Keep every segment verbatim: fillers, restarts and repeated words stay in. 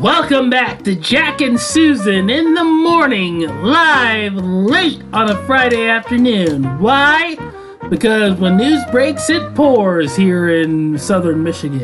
Welcome back to Jack and Susan in the morning, live late on a Friday afternoon. Why? Because when news breaks, it pours here in southern Michigan.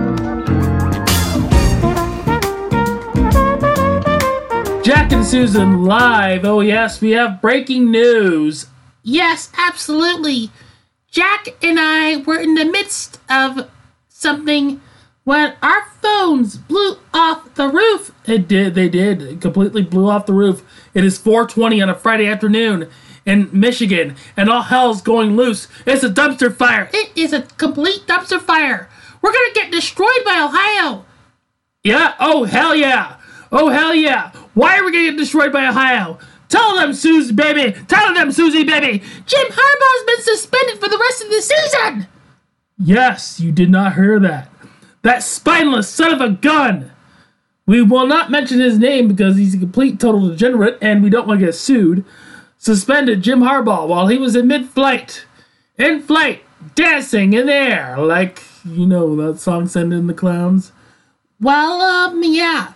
Jack and Susan live. Oh yes, we have breaking news. Yes, absolutely. Jack and I were in the midst of something when our phones blew off the roof. It did, they did. It completely blew off the roof. It is four twenty on a Friday afternoon in Michigan, and all hell's going loose. It's a dumpster fire. It is a complete dumpster fire. We're gonna get destroyed by Ohio. Yeah, oh hell yeah. Oh hell yeah. Why are we gonna get destroyed by Ohio? Tell them, Susie, baby. Tell them, Susie, baby. Jim Harbaugh's been suspended for the rest of the season. Yes, you did not hear that. That spineless son of a gun! We will not mention his name because he's a complete total degenerate and we don't want to get sued. Suspended Jim Harbaugh while he was in mid-flight. In flight, dancing in the air like, you know, that song Send in the Clowns. Well, um, yeah.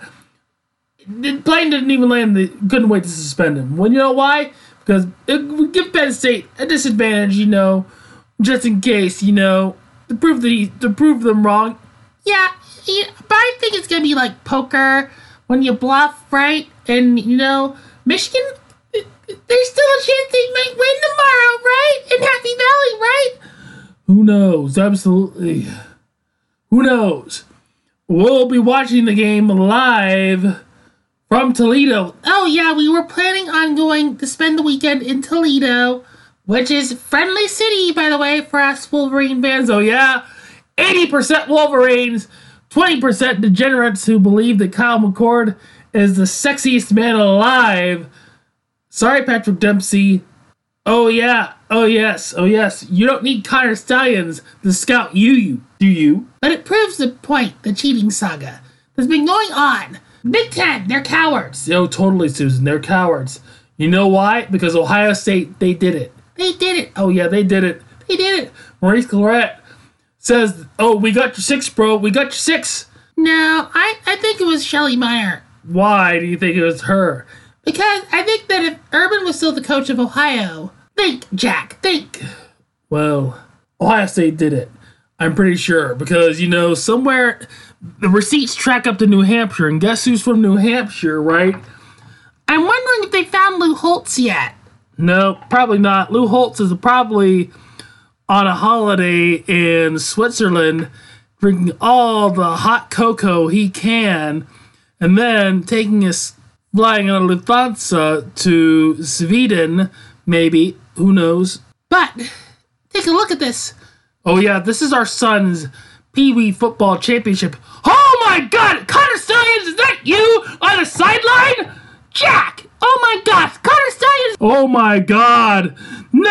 The plane didn't even land. They couldn't wait to suspend him. Well, you know why? Because it would give Penn State a disadvantage, you know, just in case, you know, to prove that he, to prove them wrong. Yeah, yeah, but I think it's going to be like poker when you bluff, right? And, you know, Michigan, there's still a chance they might win tomorrow, right? In Happy Valley, right? Who knows? Absolutely. Who knows? We'll be watching the game live from Toledo. Oh, yeah, we were planning on going to spend the weekend in Toledo, which is friendly city, by the way, for us Wolverine fans. Oh, yeah. eighty percent Wolverines, twenty percent degenerates who believe that Kyle McCord is the sexiest man alive. Sorry, Patrick Dempsey. Oh, yeah. Oh, yes. Oh, yes. You don't need Connor Stallions to scout you, you. Do you? But it proves the point, the cheating saga that's been going on. Big Ten, they're cowards. Oh, totally, Susan. They're cowards. You know why? Because Ohio State, they did it. They did it. Oh, yeah, they did it. They did it. Maurice Clarett says, oh, we got your six, bro. We got your six. No, I, I think it was Shelley Meyer. Why do you think it was her? Because I think that if Urban was still the coach of Ohio, think, Jack, think. Well, Ohio State did it. I'm pretty sure. Because, you know, somewhere the receipts track up to New Hampshire. And guess who's from New Hampshire, right? I'm wondering if they found Lou Holtz yet. No, probably not. Lou Holtz is probably on a holiday in Switzerland, drinking all the hot cocoa he can, and then taking us flying on a Lufthansa to Sweden, maybe. Who knows? But take a look at this. Oh yeah, this is our son's Pee Wee football championship. Oh my God, Connor Stallions, is that you on the sideline? Jack! Oh my gosh, Connor Stallions! Oh my God! No!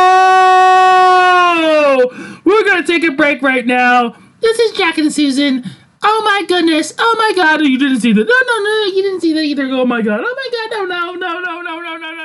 We're gonna take a break right now. This is Jack and Susan. Oh my goodness! Oh my God! You didn't see that? No, no, no! You didn't see that either. Oh my God! Oh my God! No, no, no, no, no, no, no, no!